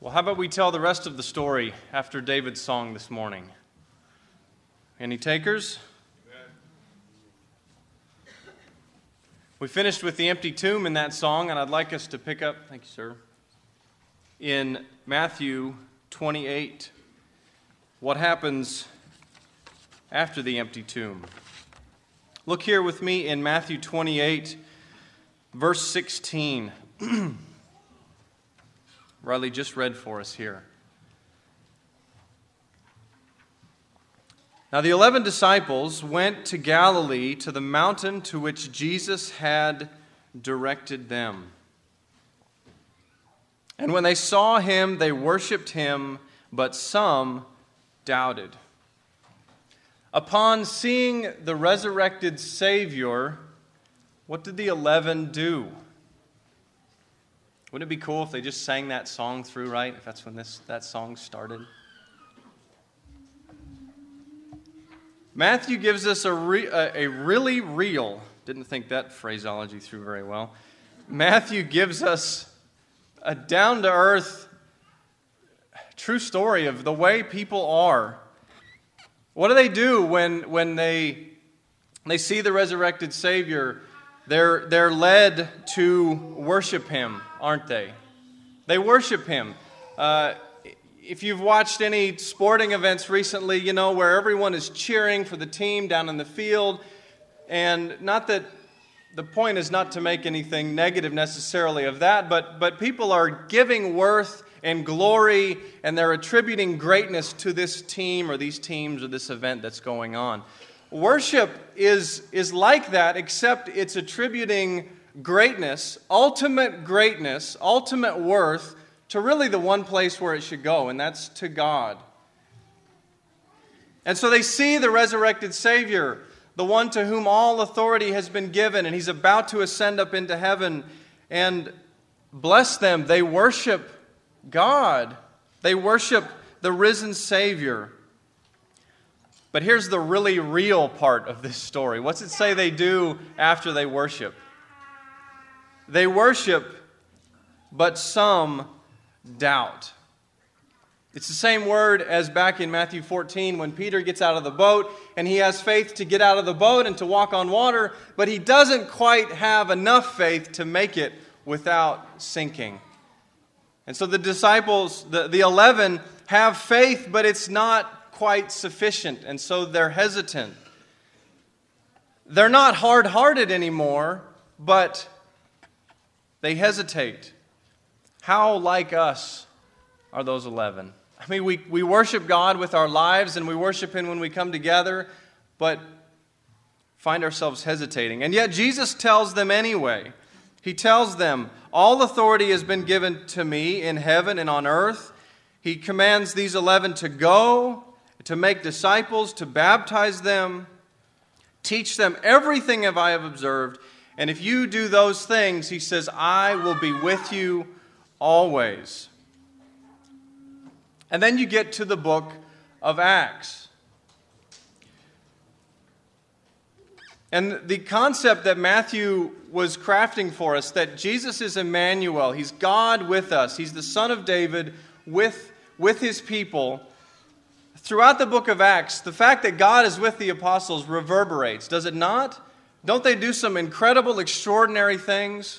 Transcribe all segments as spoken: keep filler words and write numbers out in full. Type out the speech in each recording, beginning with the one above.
Well, how about we tell the rest of the story after David's song this morning? Any takers? Amen. We finished with the empty tomb in that song, and I'd like us to pick up, thank you, sir, in Matthew twenty-eight. What happens after the empty tomb? Look here with me in Matthew twenty-eight, verse sixteen. Riley just read for us here. Now the eleven disciples went to Galilee, to the mountain to which Jesus had directed them. And when they saw him, they worshipped him, but some doubted. Upon seeing the resurrected Savior, what did the eleven do? Wouldn't it be cool if they just sang that song through, right? If that's when this that song started. Matthew gives us a, re, a, a really real, didn't think that phraseology through very well. Matthew gives us a down-to-earth, true story of the way people are. What do they do when, when they, they see the resurrected Savior? They're, they're led to worship him, aren't they? They worship him. Uh, if you've watched any sporting events recently, you know, where everyone is cheering for the team down in the field. And not that the point is not to make anything negative necessarily of that, but, but people are giving worth and glory, and they're attributing greatness to this team or these teams or this event that's going on. Worship is, is like that, except it's attributing greatness, ultimate greatness, ultimate worth, to really the one place where it should go, and that's to God. And so they see the resurrected Savior, the one to whom all authority has been given, and he's about to ascend up into heaven, and bless them, they worship God. They worship the risen Savior. But here's the really real part of this story. What's it say they do after they worship? They worship, but some doubt. It's the same word as back in Matthew fourteen when Peter gets out of the boat and he has faith to get out of the boat and to walk on water, but he doesn't quite have enough faith to make it without sinking. And so the disciples, the, the eleven, have faith, but it's not quite sufficient, and so they're hesitant. They're not hard-hearted anymore, but they hesitate. How like us are those eleven? I mean, we, we worship God with our lives, and we worship Him when we come together, but find ourselves hesitating. And yet Jesus tells them anyway. He tells them, all authority has been given to me in heaven and on earth. He commands these eleven to go, to make disciples, to baptize them, teach them everything that I have observed. And if you do those things, he says, I will be with you always. And then you get to the book of Acts. And the concept that Matthew was crafting for us, that Jesus is Emmanuel, he's God with us, he's the Son of David with, with his people. Throughout the book of Acts, the fact that God is with the apostles reverberates, does it not? Don't they do some incredible, extraordinary things?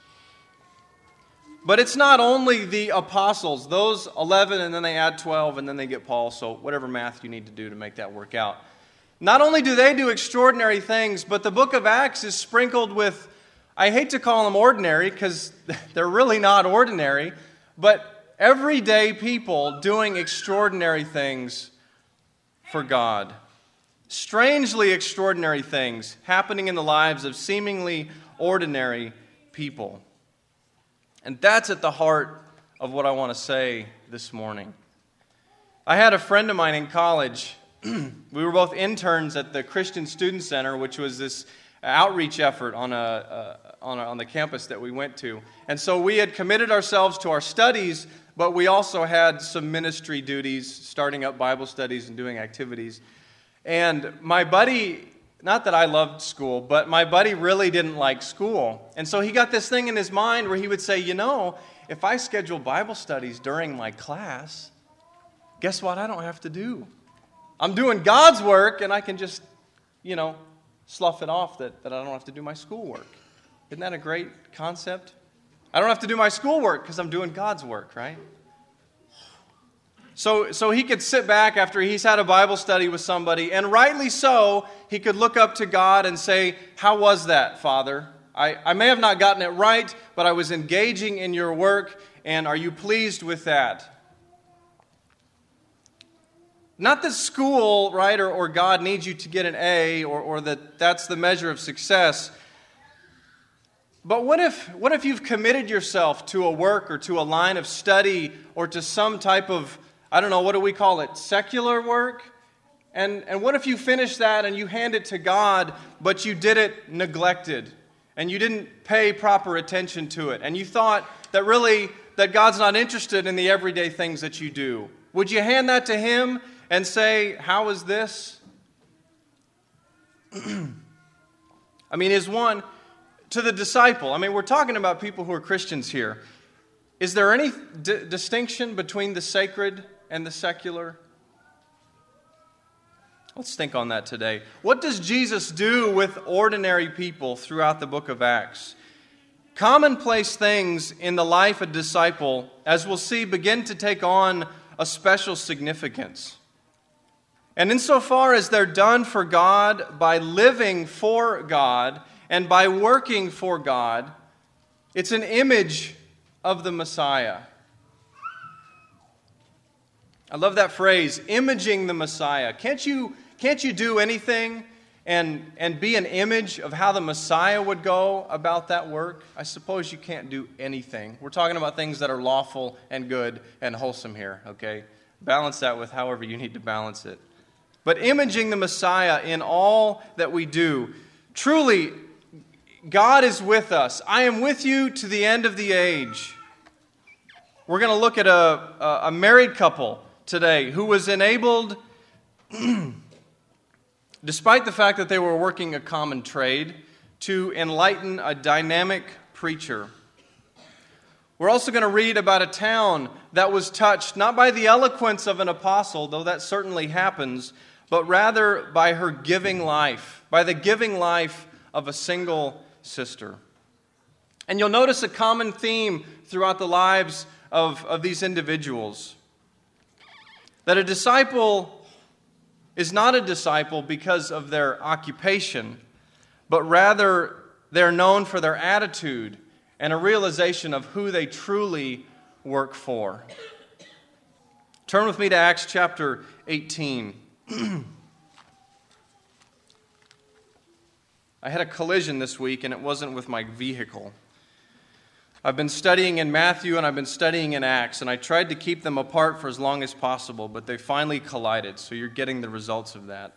But it's not only the apostles, those eleven, and then they add twelve, and then they get Paul, so whatever math you need to do to make that work out. Not only do they do extraordinary things, but the book of Acts is sprinkled with, I hate to call them ordinary, because they're really not ordinary, but everyday people doing extraordinary things for God. Strangely extraordinary things happening in the lives of seemingly ordinary people. And that's at the heart of what I want to say this morning. I had a friend of mine in college. We were both interns at the Christian Student Center, which was this outreach effort on a, uh, on a on the campus that we went to. And so we had committed ourselves to our studies, but we also had some ministry duties, starting up Bible studies and doing activities. And my buddy not that I loved school, but my buddy really didn't like school. And so he got this thing in his mind where he would say, you know, if I schedule Bible studies during my class, guess what I don't have to do? I'm doing God's work, and I can just, you know, slough it off that, that I don't have to do my schoolwork. Isn't that a great concept? I don't have to do my schoolwork because I'm doing God's work, right? So, so he could sit back after he's had a Bible study with somebody, and rightly so, he could look up to God and say, how was that, Father? I, I may have not gotten it right, but I was engaging in your work, and are you pleased with that? Not that school, right, or, or God needs you to get an A, or, or that that's the measure of success. But what if, what if you've committed yourself to a work or to a line of study or to some type of, I don't know, what do we call it, secular work? And, and what if you finish that and you hand it to God, but you did it neglected, and you didn't pay proper attention to it, and you thought that really that God's not interested in the everyday things that you do? Would you hand that to Him and say, how is this? I mean, is one, to the disciple, I mean, we're talking about people who are Christians here. Is there any d- distinction between the sacred and the secular? Let's think on that today. What does Jesus do with ordinary people throughout the book of Acts? Commonplace things in the life of a disciple, as we'll see, begin to take on a special significance. And insofar as they're done for God by living for God and by working for God, it's an image of the Messiah. I love that phrase, imaging the Messiah. Can't you, can't you do anything and, and be an image of how the Messiah would go about that work? I suppose you can't do anything. We're talking about things that are lawful and good and wholesome here, okay? Balance that with however you need to balance it. But imaging the Messiah in all that we do. Truly, God is with us. I am with you to the end of the age. We're going to look at a, a married couple today who was enabled, despite the fact that they were working a common trade, to enlighten a dynamic preacher. We're also going to read about a town that was touched not by the eloquence of an apostle, though that certainly happens, but rather by her giving life, by the giving life of a single sister. And you'll notice a common theme throughout the lives of, of these individuals. That a disciple is not a disciple because of their occupation, but rather they're known for their attitude and a realization of who they truly work for. Turn with me to Acts chapter eighteen. I had a collision this week, and it wasn't with my vehicle. I've been studying in Matthew and I've been studying in Acts, and I tried to keep them apart for as long as possible, but they finally collided, so you're getting the results of that.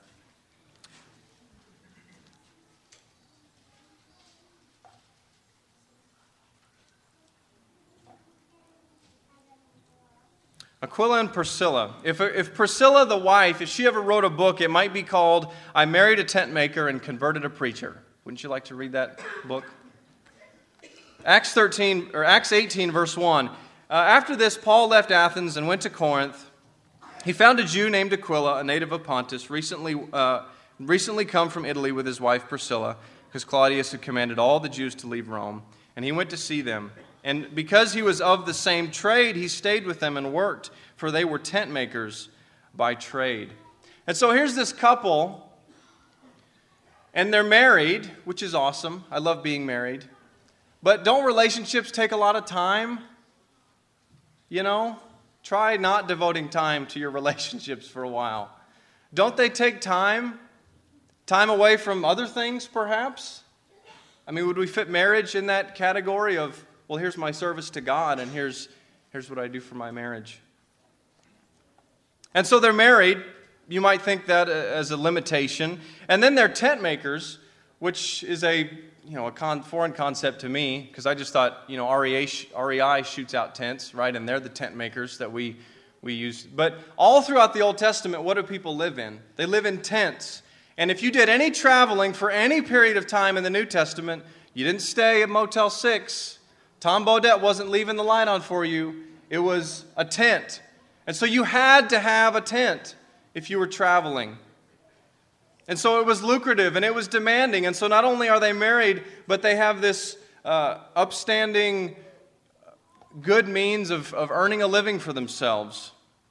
Aquila and Priscilla. If, if Priscilla, the wife, if she ever wrote a book, it might be called I Married a Tent Maker and Converted a Preacher. Wouldn't you like to read that book? Acts thirteen or Acts eighteen, verse one. Uh, after this, Paul left Athens and went to Corinth. He found a Jew named Aquila, a native of Pontus, recently uh, recently come from Italy with his wife Priscilla, because Claudius had commanded all the Jews to leave Rome. And he went to see them. And because he was of the same trade, he stayed with them and worked, for they were tent makers by trade. And so here's this couple, and they're married, which is awesome. I love being married. But don't relationships take a lot of time? You know, try not devoting time to your relationships for a while. Don't they take time? Time away from other things, perhaps? I mean, would we fit marriage in that category of, well, here's my service to God, and here's, here's what I do for my marriage? And so they're married. You might think that as a limitation. And then they're tent makers, which is a you know a con- foreign concept to me, because I just thought, you know, R E A, R E I shoots out tents, right? And they're the tent makers that we, we use. But all throughout the Old Testament, what do people live in? They live in tents. And if you did any traveling for any period of time in the New Testament, you didn't stay at Motel six. Tom Bodette wasn't leaving the light on for you. It was a tent. And so you had to have a tent if you were traveling. And so it was lucrative and it was demanding. And so not only are they married, but they have this uh, upstanding, good means of, of earning a living for themselves.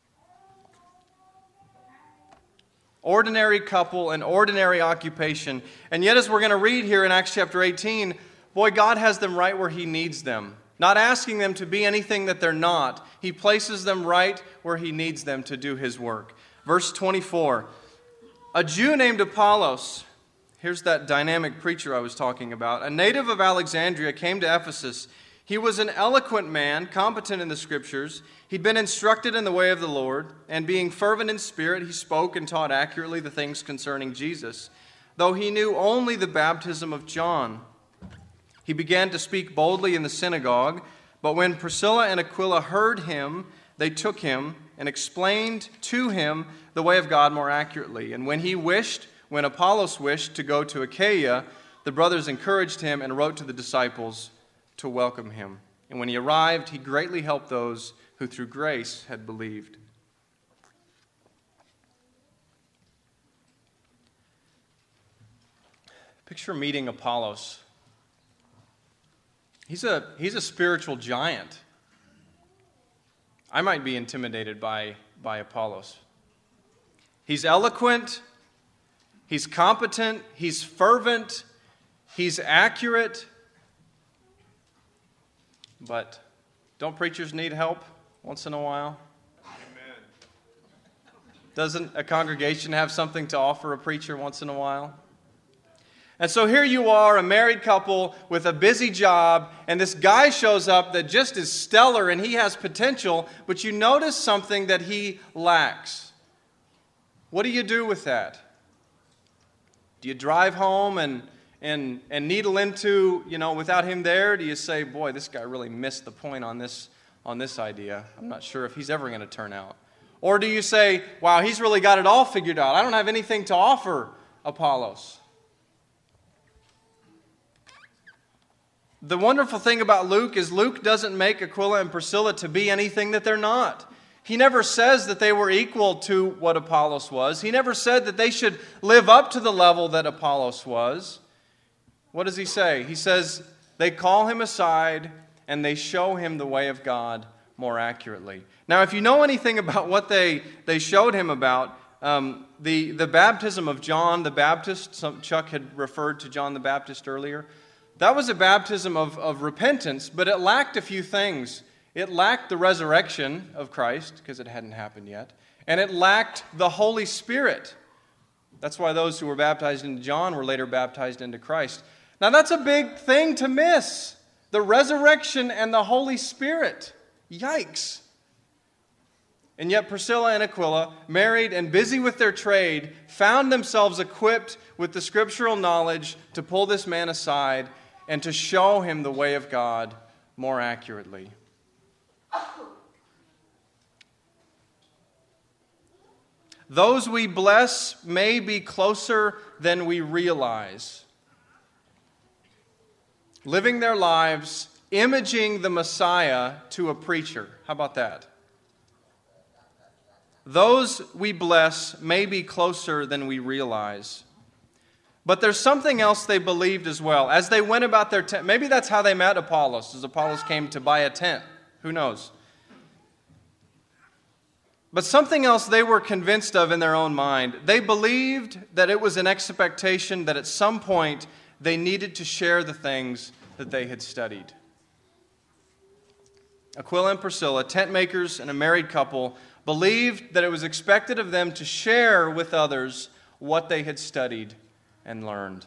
Ordinary couple, an ordinary occupation. And yet, as we're going to read here in Acts chapter eighteen, boy, God has them right where He needs them. Not asking them to be anything that they're not. He places them right where He needs them to do His work. Verse twenty-four, a Jew named Apollos, here's that dynamic preacher I was talking about, a native of Alexandria, came to Ephesus. He was an eloquent man, competent in the Scriptures. He'd been instructed in the way of the Lord, and being fervent in spirit, he spoke and taught accurately the things concerning Jesus, though he knew only the baptism of John. He began to speak boldly in the synagogue, but when Priscilla and Aquila heard him, they took him and explained to him the way of God more accurately. And when he wished, when Apollos wished to go to Achaia, the brothers encouraged him and wrote to the disciples to welcome him. And when he arrived, he greatly helped those who through grace had believed. Picture meeting Apollos. He's a, he's a spiritual giant. I might be intimidated by, by Apollos. He's eloquent, he's competent, he's fervent, he's accurate. But don't preachers need help once in a while? Amen. Doesn't a congregation have something to offer a preacher once in a while? And so here you are, a married couple with a busy job, and this guy shows up that just is stellar and he has potential, but you notice something that he lacks. What do you do with that? Do you drive home and and and needle into, you know, without him there? Do you say, boy, this guy really missed the point on this on this idea. I'm not sure if he's ever going to turn out. Or do you say, wow, he's really got it all figured out. I don't have anything to offer Apollos. The wonderful thing about Luke is Luke doesn't make Aquila and Priscilla to be anything that they're not. He never says that they were equal to what Apollos was. He never said that they should live up to the level that Apollos was. What does he say? He says they call him aside and they show him the way of God more accurately. Now, if you know anything about what they, they showed him about, um, the, the baptism of John the Baptist, some, Chuck had referred to John the Baptist earlier, that was a baptism of, of repentance, but it lacked a few things. It lacked the resurrection of Christ, because it hadn't happened yet, and it lacked the Holy Spirit. That's why those who were baptized into John were later baptized into Christ. Now that's a big thing to miss. The resurrection and the Holy Spirit. Yikes. And yet Priscilla and Aquila, married and busy with their trade, found themselves equipped with the scriptural knowledge to pull this man aside and to show him the way of God more accurately. Those we bless may be closer than we realize. Living their lives, imaging the Messiah to a preacher. How about that? Those we bless may be closer than we realize. But there's something else they believed as well. As they went about their tent, maybe that's how they met Apollos, as Apollos came to buy a tent. Who knows? But something else they were convinced of in their own mind. They believed that it was an expectation that at some point they needed to share the things that they had studied. Aquila and Priscilla, tent makers and a married couple, believed that it was expected of them to share with others what they had studied and learned.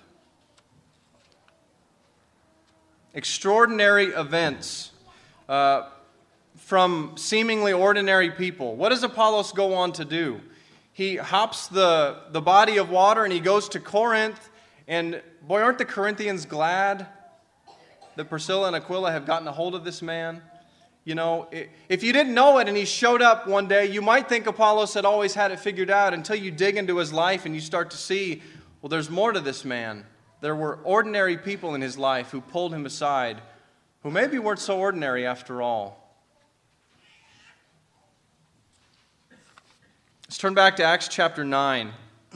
Extraordinary events uh, from seemingly ordinary people. What does Apollos go on to do? He hops the, the body of water and he goes to Corinth. And boy, aren't the Corinthians glad that Priscilla and Aquila have gotten a hold of this man? You know, if you didn't know it and he showed up one day, you might think Apollos had always had it figured out until you dig into his life and you start to see Well, there's more to this man. There were ordinary people in his life who pulled him aside, who maybe weren't so ordinary after all. Let's turn back to Acts chapter nine.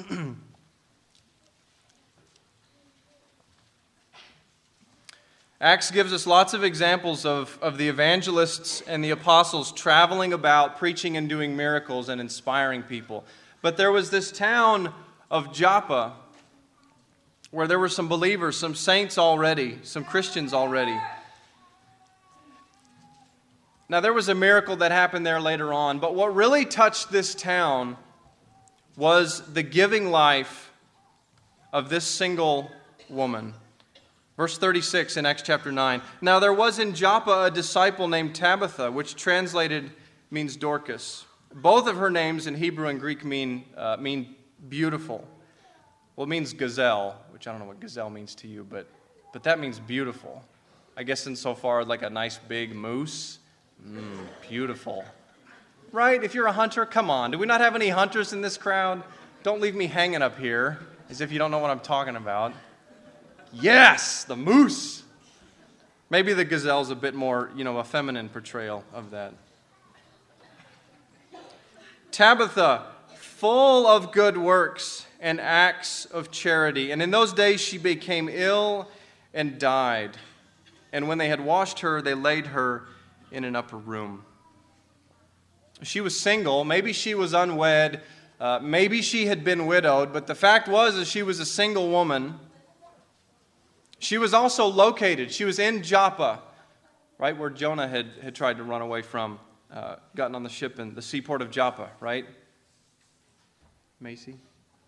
Acts gives us lots of examples of, of the evangelists and the apostles traveling about, preaching and doing miracles and inspiring people. But there was this town of Joppa where there were some believers, some saints already, some Christians already. Now, there was a miracle that happened there later on, but what really touched this town was the giving life of this single woman. Verse thirty-six in Acts chapter nine. Now there was in Joppa a disciple named Tabitha, which translated means Dorcas. Both of her names in Hebrew and Greek mean uh, mean beautiful. Well, it means gazelle, which I don't know what gazelle means to you, but but that means beautiful. I guess insofar like a nice big moose. Mm, beautiful. Right? If you're a hunter, come on. Do we not have any hunters in this crowd? Don't leave me hanging up here as if you don't know what I'm talking about. Yes, the moose. Maybe the gazelle's a bit more, you know, a feminine portrayal of that. Tabitha, full of good works and acts of charity. And in those days she became ill and died. And when they had washed her, they laid her in an upper room. She was single. Maybe she was unwed. Uh, maybe she had been widowed. But the fact was that she was a single woman. She was also located. She was in Joppa, right where Jonah had, had tried to run away from, uh, gotten on the ship in the seaport of Joppa, right? Macy?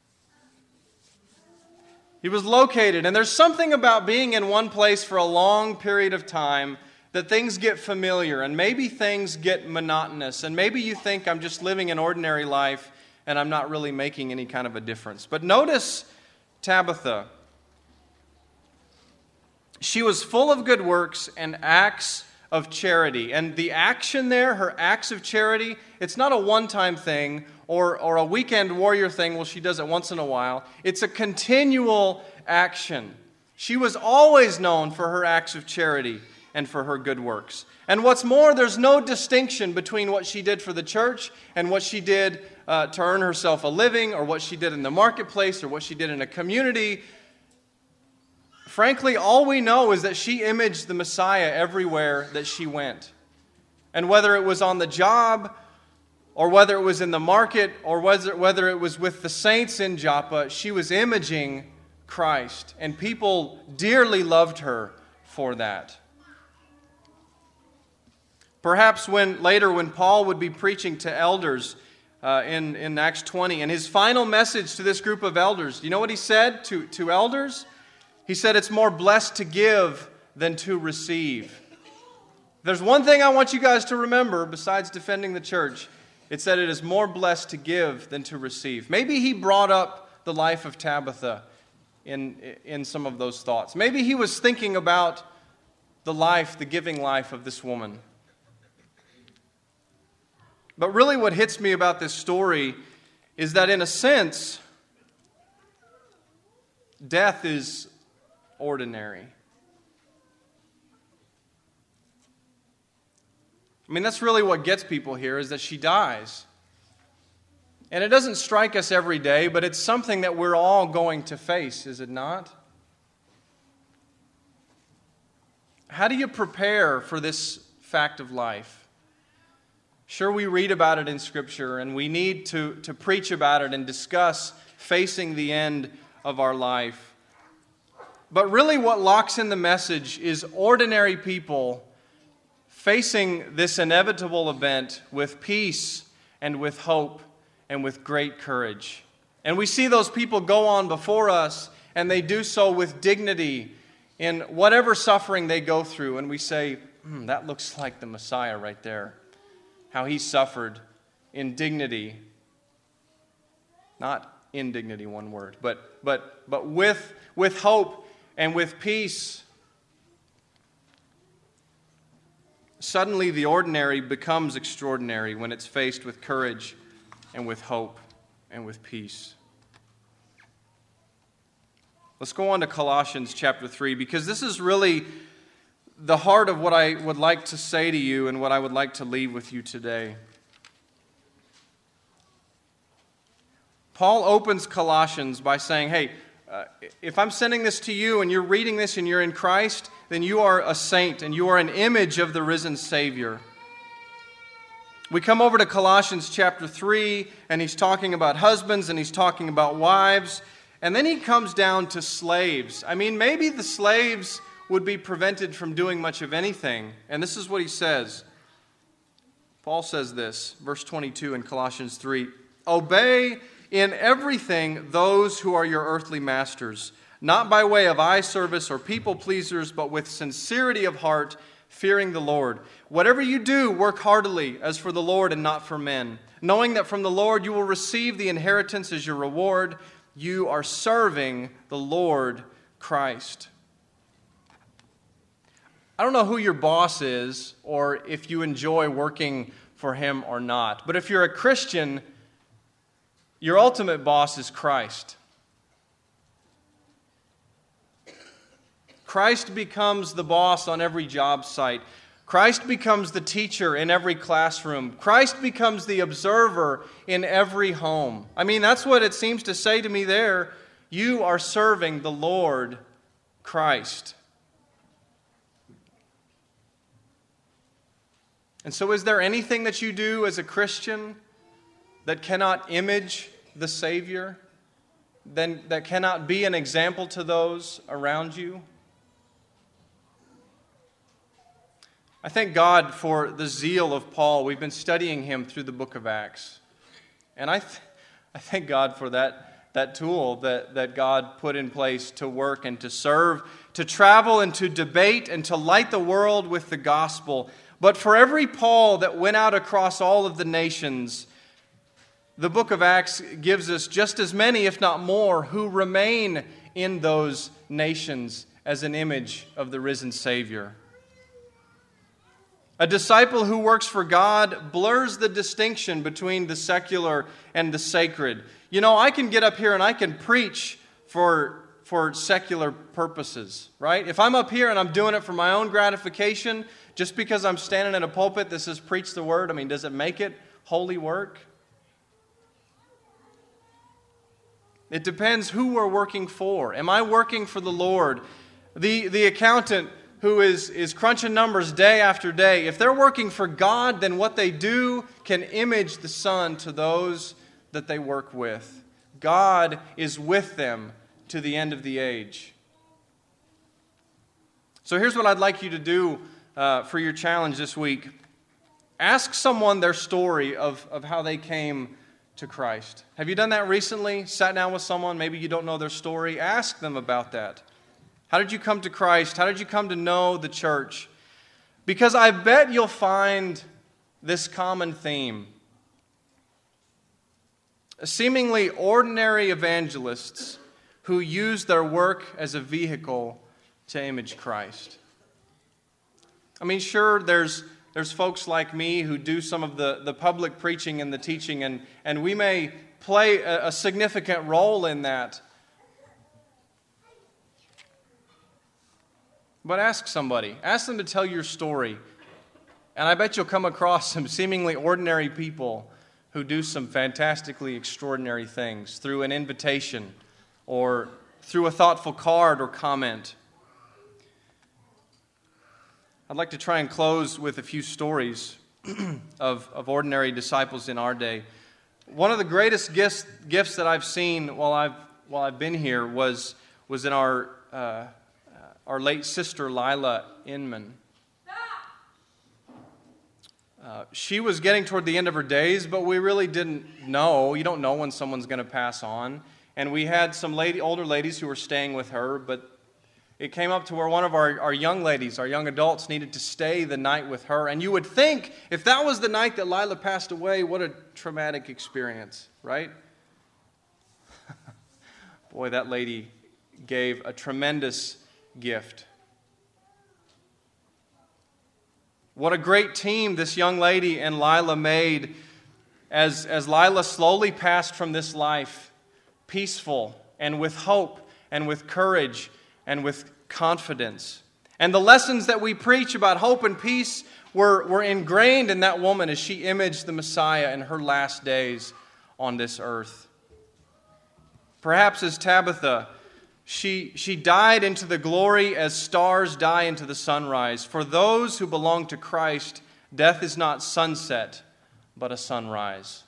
He was located, and there's something about being in one place for a long period of time that things get familiar, and maybe things get monotonous, and maybe you think I'm just living an ordinary life and I'm not really making any kind of a difference. But notice Tabitha. She was full of good works and acts of charity. And the action there, her acts of charity, it's not a one-time thing or, or a weekend warrior thing. Well, she does it once in a while. It's a continual action. She was always known for her acts of charity and for her good works. And what's more, there's no distinction between what she did for the church and what she did uh, to earn herself a living, or what she did in the marketplace, or what she did in a community. Frankly, all we know is that she imaged the Messiah everywhere that she went. And whether it was on the job, or whether it was in the market, or whether, whether it was with the saints in Joppa, she was imaging Christ. And people dearly loved her for that. Perhaps when later when Paul would be preaching to elders uh, in, in Acts twenty, and his final message to this group of elders, do you know what he said to, to elders? He said, it's more blessed to give than to receive. There's one thing I want you guys to remember besides defending the church. It's that it is more blessed to give than to receive. Maybe he brought up the life of Tabitha in, in some of those thoughts. Maybe he was thinking about the life, the giving life of this woman. But really what hits me about this story is that in a sense, death is ordinary. I mean, that's really what gets people here, is that she dies. And it doesn't strike us every day, but it's something that we're all going to face, is it not? How do you prepare for this fact of life? Sure, we read about it in Scripture, and we need to, to preach about it and discuss facing the end of our life. But really what locks in the message is ordinary people facing this inevitable event with peace and with hope and with great courage. And we see those people go on before us, and they do so with dignity in whatever suffering they go through. And we say, hmm, that looks like the Messiah right there. How he suffered in dignity. Not indignity, one word, but but but with with hope and with peace. Suddenly the ordinary becomes extraordinary when it's faced with courage and with hope and with peace. Let's go on to Colossians chapter three, because this is really the heart of what I would like to say to you and what I would like to leave with you today. Paul opens Colossians by saying, hey, uh, if I'm sending this to you and you're reading this and you're in Christ, then you are a saint and you are an image of the risen Savior. We come over to Colossians chapter three, and he's talking about husbands and he's talking about wives, and then he comes down to slaves. I mean, maybe the slaves would be prevented from doing much of anything, and this is what he says. Paul says this, verse twenty-two in Colossians three, "Obey in everything those who are your earthly masters, not by way of eye service or people pleasers, but with sincerity of heart, fearing the Lord. Whatever you do, work heartily as for the Lord and not for men, knowing that from the Lord you will receive the inheritance as your reward. You are serving the Lord Christ." I don't know who your boss is or if you enjoy working for him or not, but if you're a Christian, your ultimate boss is Christ. Christ becomes the boss on every job site. Christ becomes the teacher in every classroom. Christ becomes the observer in every home. I mean, that's what it seems to say to me there. You are serving the Lord Christ. And so is there anything that you do as a Christian that cannot image the Savior, then that cannot be an example to those around you? I thank God for the zeal of Paul. We've been studying him through the book of Acts. And I, th- I thank God for that, that tool that, that God put in place to work and to serve, to travel and to debate and to light the world with the gospel. But for every Paul that went out across all of the nations, the book of Acts gives us just as many, if not more, who remain in those nations as an image of the risen Savior. A disciple who works for God blurs the distinction between the secular and the sacred. You know, I can get up here and I can preach for, for secular purposes, right? If I'm up here and I'm doing it for my own gratification, just because I'm standing in a pulpit that says preach the word, I mean, does it make it holy work? It depends who we're working for. Am I working for the Lord? The, the accountant who is, is crunching numbers day after day, if they're working for God, then what they do can image the Son to those that they work with. God is with them to the end of the age. So here's what I'd like you to do uh, for your challenge this week. Ask someone their story of, of how they came to Christ. Have you done that recently? Sat down with someone, maybe you don't know their story. Ask them about that. How did you come to Christ? How did you come to know the church? Because I bet you'll find this common theme. Seemingly ordinary evangelists who use their work as a vehicle to image Christ. I mean, sure, there's There's folks like me who do some of the, the public preaching and the teaching, and, and we may play a, a significant role in that. But ask somebody. Ask them to tell your story. And I bet you'll come across some seemingly ordinary people who do some fantastically extraordinary things through an invitation or through a thoughtful card or comment. I'd like to try and close with a few stories of, of ordinary disciples in our day. One of the greatest gifts, gifts that I've seen while I've while I've been here was was in our uh, our late sister Lila Inman. Uh, she was getting toward the end of her days, but we really didn't know. You don't know when someone's going to pass on. And we had some lady, older ladies who were staying with her, but it came up to where one of our, our young ladies, our young adults, needed to stay the night with her. And you would think, if that was the night that Lila passed away, what a traumatic experience, right? Boy, that lady gave a tremendous gift. What a great team this young lady and Lila made as, as Lila slowly passed from this life, peaceful and with hope, and with courage and with confidence. And the lessons that we preach about hope and peace were, were ingrained in that woman as she imaged the Messiah in her last days on this earth. Perhaps as Tabitha, she, she died into the glory as stars die into the sunrise. For those who belong to Christ, death is not sunset, but a sunrise.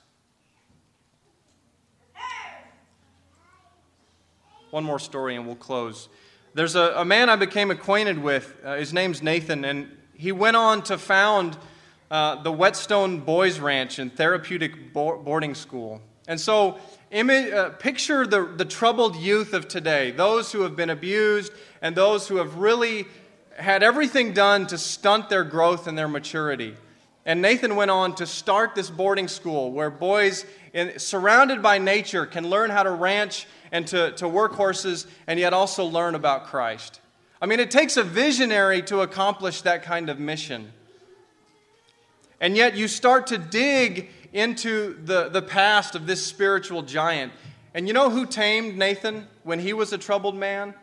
One more story and we'll close. There's a, a man I became acquainted with. Uh, his name's Nathan, and he went on to found uh, the Whetstone Boys Ranch and Therapeutic Bo- Boarding School. And so imi- uh, picture the, the troubled youth of today, those who have been abused and those who have really had everything done to stunt their growth and their maturity. And Nathan went on to start this boarding school where boys in, surrounded by nature can learn how to ranch and to, to work horses and yet also learn about Christ. I mean, it takes a visionary to accomplish that kind of mission. And yet you start to dig into the, the past of this spiritual giant. And you know who tamed Nathan when he was a troubled man?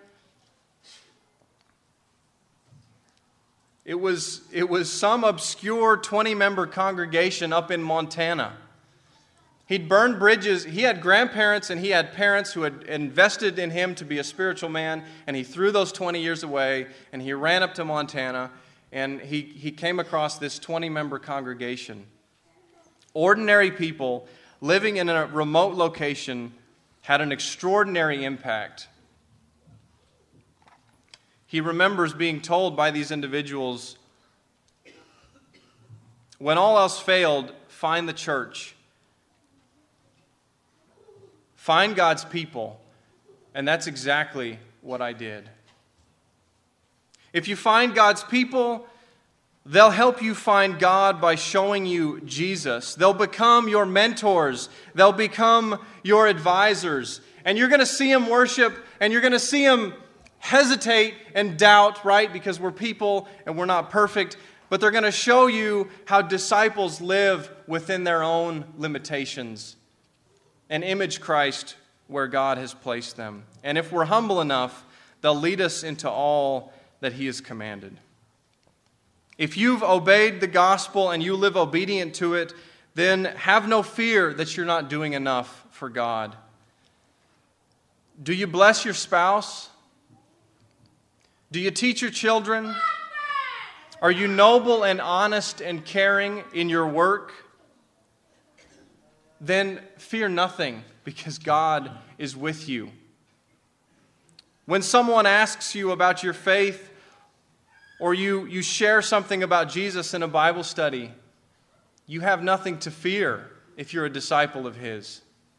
It was, it was some obscure twenty-member congregation up in Montana. He'd burned bridges. He had grandparents and he had parents who had invested in him to be a spiritual man, and he threw those twenty years away, and he ran up to Montana, and he, he came across this twenty-member congregation. Ordinary people living in a remote location had an extraordinary impact. He remembers being told by these individuals, when all else failed, find the church. Find God's people. And that's exactly what I did. If you find God's people, they'll help you find God by showing you Jesus. They'll become your mentors. They'll become your advisors. And you're going to see them worship, and you're going to see them hesitate and doubt, right? Because we're people and we're not perfect. But they're going to show you how disciples live within their own limitations and image Christ where God has placed them. And if we're humble enough, they'll lead us into all that He has commanded. If you've obeyed the gospel and you live obedient to it, then have no fear that you're not doing enough for God. Do you bless your spouse? Do you teach your children? Are you noble and honest and caring in your work? Then fear nothing, because God is with you. When someone asks you about your faith, or you, you share something about Jesus in a Bible study, you have nothing to fear if you're a disciple of His.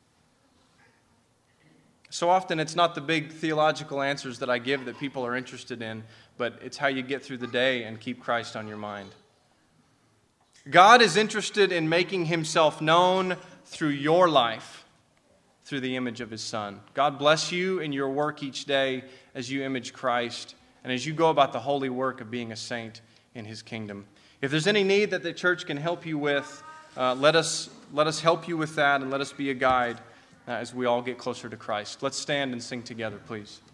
So often it's not the big theological answers that I give that people are interested in, but it's how you get through the day and keep Christ on your mind. God is interested in making Himself known through your life, through the image of His Son. God bless you in your work each day as you image Christ and as you go about the holy work of being a saint in His kingdom. If there's any need that the church can help you with, uh, let us, let us help you with that, and let us be a guide Uh, as we all get closer to Christ. Let's stand and sing together, please.